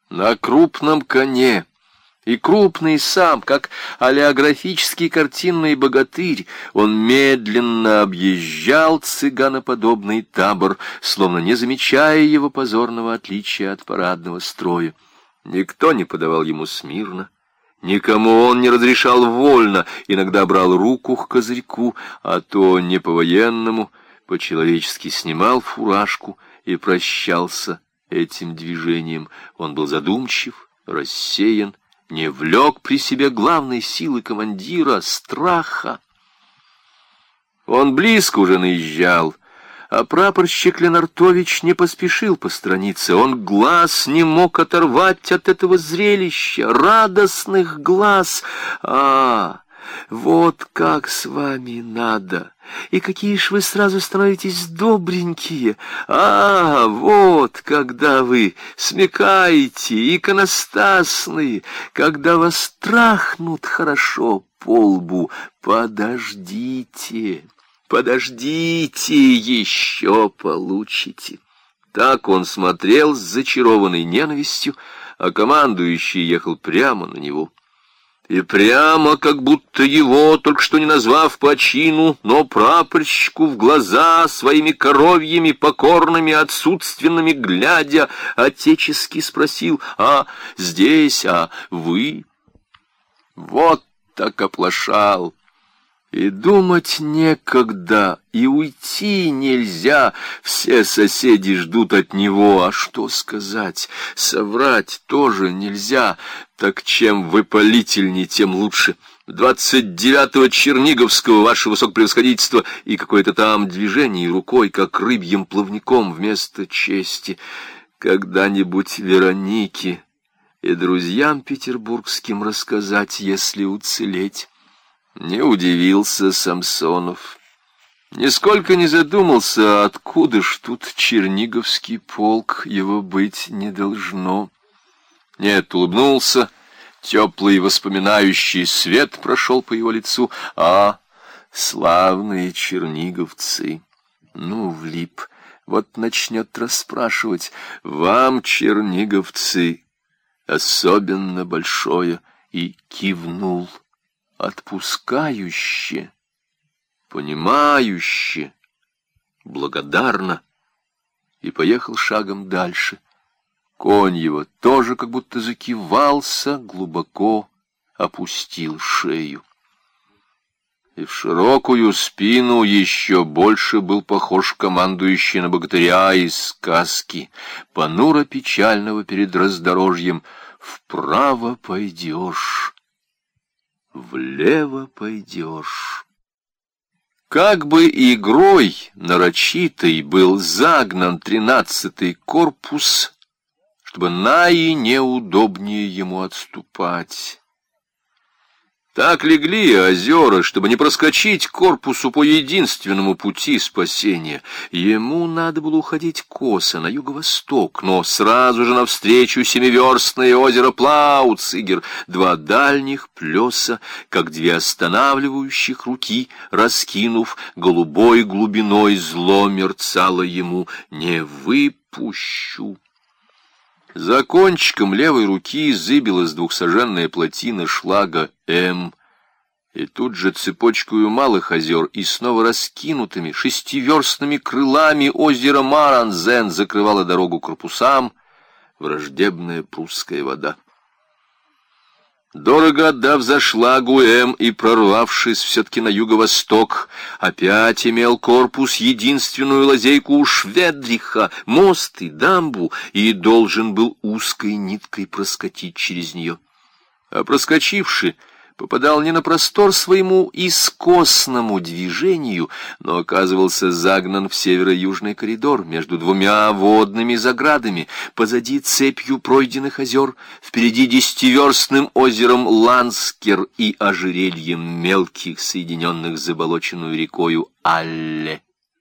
На крупном коне, и крупный сам, как олеографический картинный богатырь, он медленно объезжал цыганоподобный табор, словно не замечая его позорного отличия от парадного строя. Никто не подавал ему смирно, никому он не разрешал вольно, иногда брал руку к козырьку, а то не по-военному, по-человечески снимал фуражку и прощался этим движением. Он был задумчив, рассеян, не влек при себе главной силы командира — страха. Он близко уже наезжал, а прапорщик Ленартович не поспешил посторониться. Он глаз не мог оторвать от этого зрелища, радостных глаз. Вот как с вами надо! И какие ж вы сразу становитесь добренькие! Вот когда вы смекаете, иконостасные, когда вас трахнут хорошо по лбу. Подождите, еще получите. Так он смотрел с зачарованной ненавистью, а командующий ехал прямо на него. И прямо, как будто его, только что не назвав по чину, но прапорщику в глаза своими коровьими, покорными, отсутственными глядя, отечески спросил: здесь, вы? Вот так оплошал. И думать некогда, и уйти нельзя. Все соседи ждут от него, а что сказать? Соврать тоже нельзя. Так чем выпалительней, тем лучше. 29-го Черниговского, ваше высокопревосходительство, и какое-то там движение рукой, как рыбьим плавником вместо чести. Когда-нибудь Веронике и друзьям петербургским рассказать, если уцелеть. Не удивился Самсонов. Нисколько не задумался, откуда ж тут Черниговский полк, его быть не должно. Нет, улыбнулся, теплый воспоминающий свет прошел по его лицу. Славные черниговцы! Ну, влип, вот начнет расспрашивать. Вам, черниговцы, особенно большое, и кивнул. Отпускающе, понимающе, благодарно, и поехал шагом дальше. Конь его тоже как будто закивался, глубоко опустил шею. И в широкую спину еще больше был похож командующий на богатыря из сказки, понуро-печального перед раздорожьем: «Вправо пойдешь, влево пойдешь». Как бы игрой нарочитой был загнан 13-й корпус, чтобы неудобнее ему отступать. Так легли озера, чтобы не проскочить корпусу по единственному пути спасения. Ему надо было уходить косо на юго-восток, но сразу же навстречу семиверстное озеро Плауцигер, два дальних плеса, как две останавливающих руки, раскинув голубой глубиной, зло мерцало ему: «Не выпущу». За кончиком левой руки зыбилась двухсаженная плотина шлага М, и тут же цепочкою малых озер и снова раскинутыми шестиверстными крылами озеро Маранзен закрывало дорогу корпусам враждебная прусская вода. Дорого отдав за шлагу М и прорвавшись все-таки на юго-восток, опять имел корпус единственную лазейку у Шведриха, мост и дамбу, и должен был узкой ниткой проскочить через нее. А проскочивший попадал не на простор своему искосному движению, но оказывался загнан в северо-южный коридор между двумя водными заградами, позади цепью пройденных озер, впереди 10-верстным озером Ланскер и ожерельем мелких, соединенных с заболоченную рекою Алле.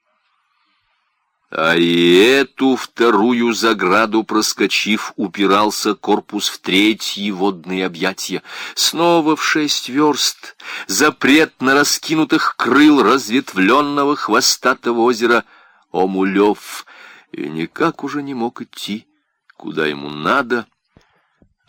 А и эту вторую заграду проскочив, упирался корпус в третьи водные объятия. Снова в 6 верст, запрет на раскинутых крыл разветвленного хвостатого озера Омулев, и никак уже не мог идти, куда ему надо,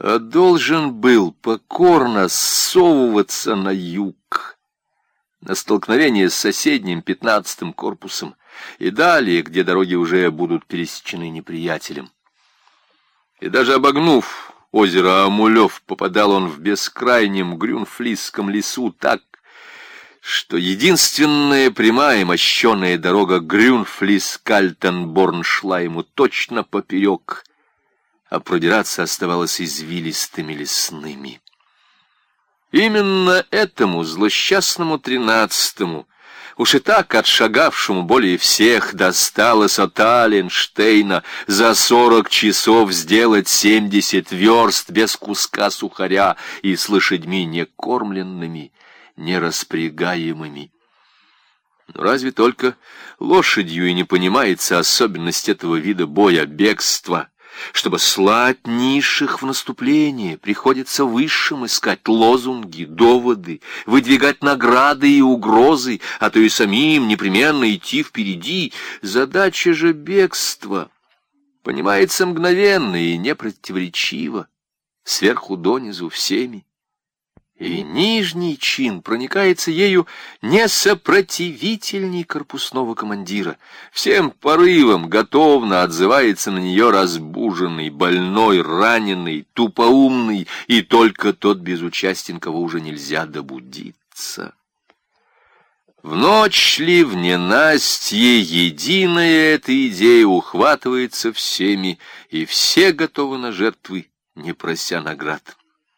а должен был покорно ссовываться на юг, на столкновение с соседним 15-м корпусом, и далее, где дороги уже будут пересечены неприятелем. И даже обогнув озеро Амулев, попадал он в бескрайнем Грюнфлисском лесу так, что единственная прямая мощеная дорога Грюнфлис-Кальтенборн шла ему точно поперек, а продираться оставалось извилистыми лесными. Именно этому злосчастному 13-му, уж и так отшагавшему более всех, досталось от Аленштейна за 40 часов сделать 70 верст без куска сухаря и с лошадьми некормленными, нераспрягаемыми. Но разве только лошадью и не понимается особенность этого вида боя — бегства. Чтобы слать низших в наступление, приходится высшим искать лозунги, доводы, выдвигать награды и угрозы, а то и самим непременно идти впереди. Задача же бегства понимается мгновенно и непротиворечиво, сверху донизу всеми. И нижний чин проникается ею несопротивительней корпусного командира. Всем порывом готовно отзывается на нее разбуженный, больной, раненый, тупоумный, и только тот безучастен, кого уже нельзя добудиться. В ночь ли, в ненастье, единая эта идея ухватывается всеми, и все готовы на жертвы, не прося наград.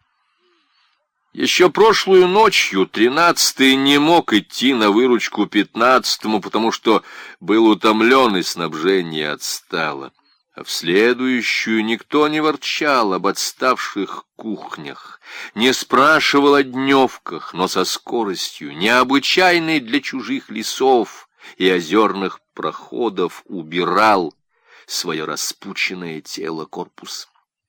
Еще прошлую ночью 13-й не мог идти на выручку 15-му, потому что был утомлен и снабжение отстало. А в следующую никто не ворчал об отставших кухнях, не спрашивал о дневках, но со скоростью, необычайной для чужих лесов и озерных проходов, убирал свое распученное тело корпус.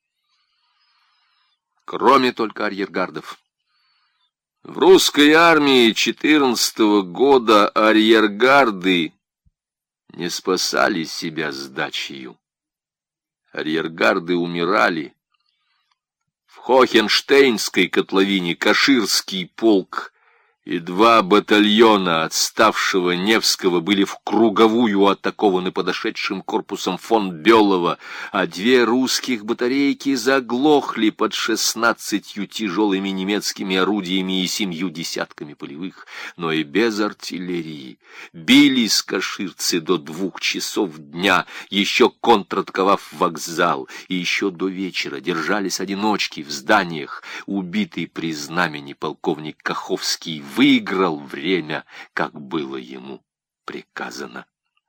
Кроме только арьергардов. В русской армии 14-го года арьергарды не спасали себя сдачею. Арьергарды умирали. В Хохенштейнской котловине Каширский полк и 2 батальона отставшего Невского были в круговую атакованы подошедшим корпусом фон Бёлова, а 2 русских батарейки заглохли под 16 тяжелыми немецкими орудиями и 7 десятками полевых. Но и без артиллерии бились каширцы до 2 часов дня, еще контратаковав вокзал, и еще до вечера держались одиночки в зданиях. Убитый при знамени полковник Каховский выиграл время, как было ему приказано.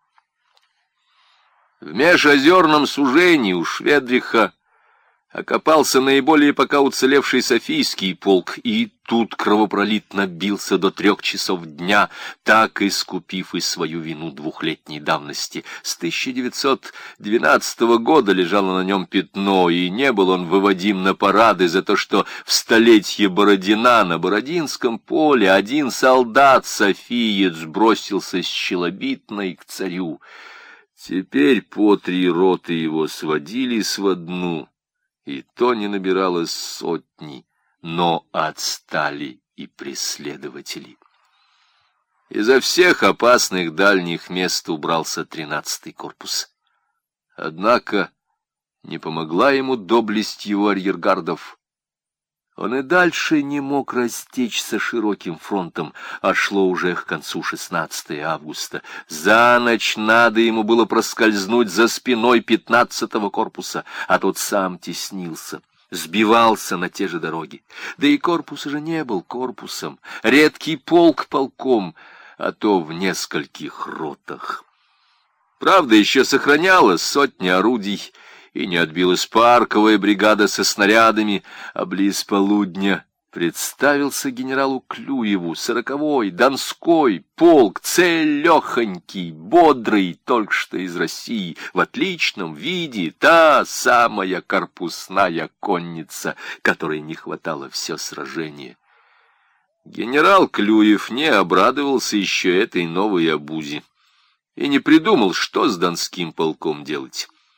В межозерном сужении у Шведриха окопался наиболее пока уцелевший Софийский полк, и тут кровопролитно бился до 3 часов дня, так искупив и свою вину 2-летней давности. С 1912 года лежало на нем пятно, и не был он выводим на парады за то, что в столетие Бородина на Бородинском поле один солдат-софиец бросился с Челобитной к царю. Теперь по 3 роты его сводились в одну, и то не набиралось сотни, но отстали и преследователи. Изо всех опасных дальних мест убрался 13-й корпус. Однако не помогла ему доблесть его арьергардов. Он и дальше не мог растечься широким фронтом, а шло уже к концу 16 августа. За ночь надо ему было проскользнуть за спиной 15-го корпуса, а тот сам теснился, сбивался на те же дороги. Да и корпус уже не был корпусом, редкий полк полком, а то в нескольких ротах. Правда, еще сохранялась 100 орудий, и не отбилась парковая бригада со снарядами, а близ полудня представился генералу Клюеву 40-й Донской полк, целехонький, бодрый, только что из России, в отличном виде, та самая корпусная конница, которой не хватало все сражение. Генерал Клюев не обрадовался еще этой новой обузе и не придумал, что с Донским полком делать.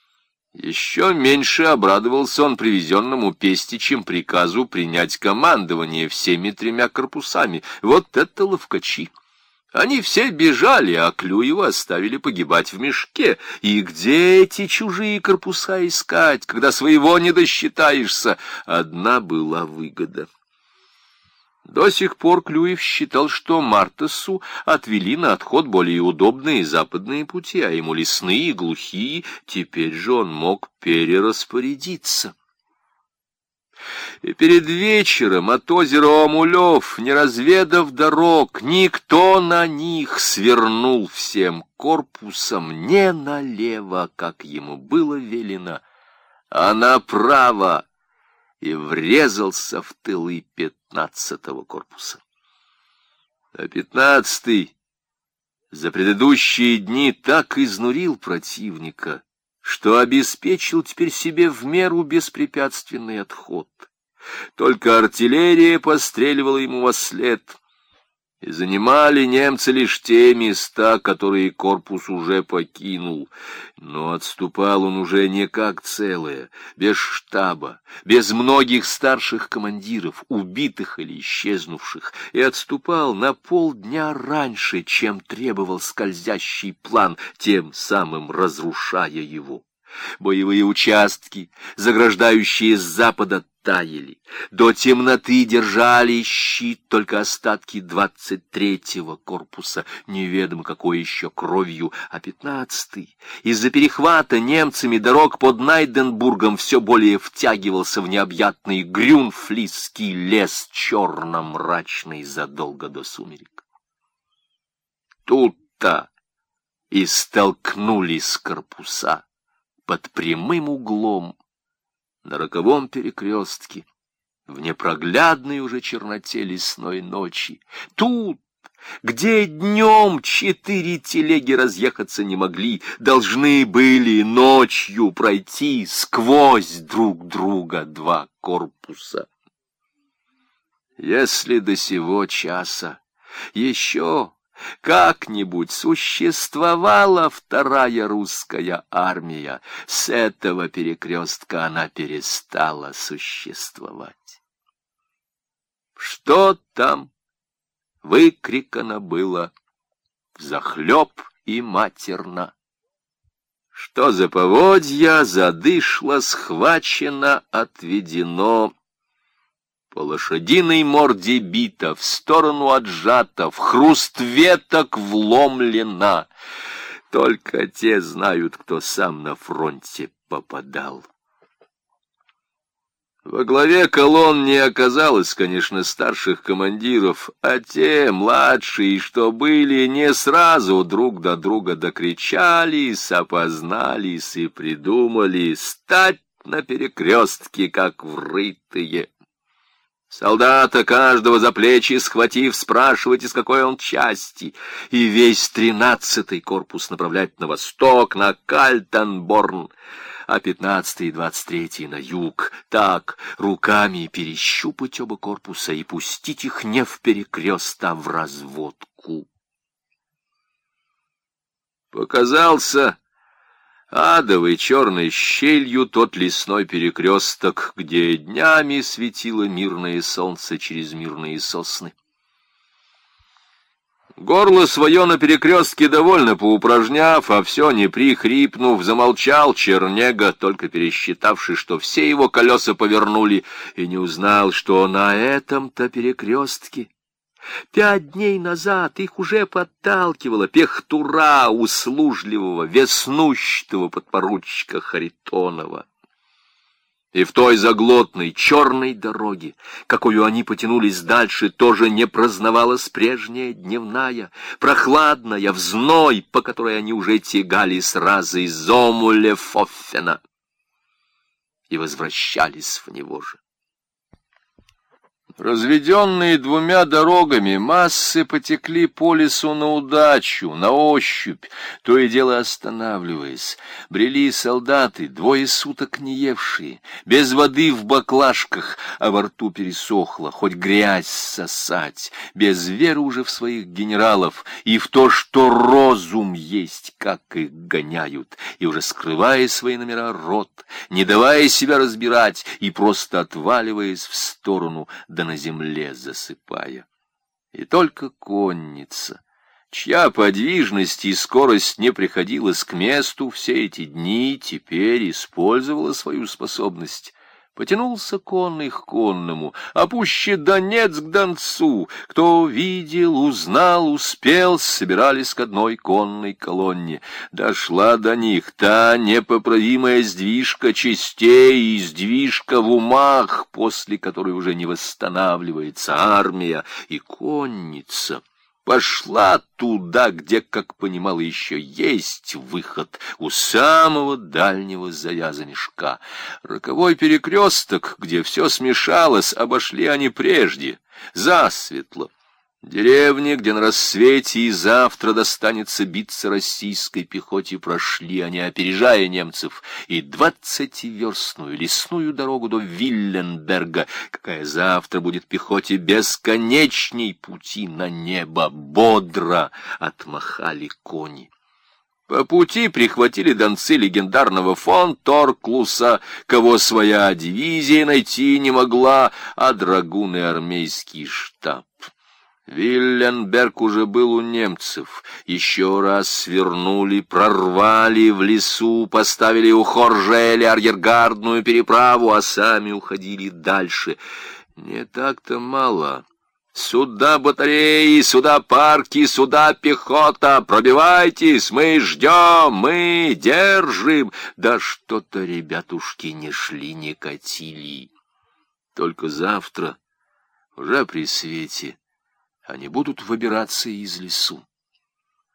Еще меньше обрадовался он привезенному Пестичем приказу принять командование всеми 3 корпусами. Вот это ловкачи! Они все бежали, а Клюева оставили погибать в мешке. И где эти чужие корпуса искать, когда своего не досчитаешься? Одна была выгода. До сих пор Клюев считал, что Мартесу отвели на отход более удобные западные пути, а ему лесные и глухие. Теперь же он мог перераспорядиться. И перед вечером от озера Омулев, не разведав дорог, никто на них свернул всем корпусом не налево, как ему было велено, а направо, и врезался в тылы 15-го корпуса. А 15-й за предыдущие дни так изнурил противника, что обеспечил теперь себе в меру беспрепятственный отход. Только артиллерия постреливала ему вослед, и занимали немцы лишь те места, которые корпус уже покинул. Но отступал он уже не как целое, без штаба, без многих старших командиров, убитых или исчезнувших, и отступал на полдня раньше, чем требовал скользящий план, тем самым разрушая его. Боевые участки, заграждающие с запада, таяли. До темноты держали щит только остатки 23-го корпуса, неведомо какой еще кровью, а 15-й из-за перехвата немцами дорог под Найденбургом все более втягивался в необъятный Грюнфлисский лес, черно-мрачный задолго до сумерек. Тут-то и столкнулись корпуса под прямым углом на 40-м перекрестке, в непроглядной уже черноте лесной ночи. Тут, где днем 4 телеги разъехаться не могли, должны были ночью пройти сквозь друг друга 2 корпуса. Если до сего часа еще как-нибудь существовала вторая русская армия, с этого перекрестка она перестала существовать. Что там выкрикано было взахлеб и матерно? Что за поводья задышло, схвачено, отведено, по лошадиной морде бита, в сторону отжата, в хруст веток вломлена. Только те знают, кто сам на фронте попадал. Во главе колонн не оказалось, конечно, старших командиров, а те, младшие, что были, не сразу друг до друга докричались, опознались и придумали стать на перекрестке, как врытые. Солдата каждого за плечи схватив, спрашивать, из какой он части, и весь 13-й корпус направлять на восток, на Кальтенборн, а 15-й и 23-й на юг, так, руками перещупать оба корпуса и пустить их не в перекрест, а в разводку. Показался адовой черной щелью тот лесной перекресток, где днями светило мирное солнце через мирные сосны. Горло свое на перекрестке довольно поупражняв, а все не прихрипнув, замолчал Чернега, только пересчитавший, что все его колеса повернули, и не узнал, что на этом-то перекрестке 5 дней назад их уже подталкивала пехтура услужливого, веснущего подпоручика Харитонова. И в той заглотной черной дороге, какую они потянулись дальше, тоже не праздновалась прежняя дневная, прохладная, в зной, по которой они уже тягались раз из Омулефоффена и возвращались в него же. Разведенные двумя дорогами, массы потекли по лесу на удачу, на ощупь, то и дело останавливаясь. Брели солдаты, 2 суток не евшие, без воды в баклажках, а во рту пересохло, хоть грязь сосать, без веры уже в своих генералов и в то, что розум есть, как их гоняют, и уже скрывая свои номера рот, не давая себя разбирать и просто отваливаясь в сторону, да на земле засыпая. И только конница, чья подвижность и скорость не приходилась к месту все эти дни, теперь использовала свою способность. Потянулся конный к конному, а пуще донец к донцу. Кто видел, узнал, успел, собирались к одной конной колонне. Дошла до них та непоправимая сдвижка частей и сдвижка в умах, после которой уже не восстанавливается армия и конница. Пошла туда, где, как понимала, еще есть выход, у самого дальнего завяза мешка. Роковой перекресток, где все смешалось, обошли они прежде, засветло. Деревни, где на рассвете и завтра достанется биться российской пехоте, прошли они, опережая немцев, и 20-верстную лесную дорогу до Вилленберга, какая завтра будет пехоте бесконечней пути на небо, бодро отмахали кони. По пути прихватили донцы легендарного фон Торклуса, кого своя дивизия найти не могла, а драгуны армейский штаб. Вилленберг уже был у немцев. Еще раз свернули, прорвали в лесу, поставили у Хоржеля арьергардную переправу, а сами уходили дальше. Не так-то мало. Сюда батареи, сюда парки, сюда пехота, пробивайтесь, мы ждем, мы держим. Да что-то ребятушки не шли, не катили. Только завтра, уже при свете, они будут выбираться из лесу.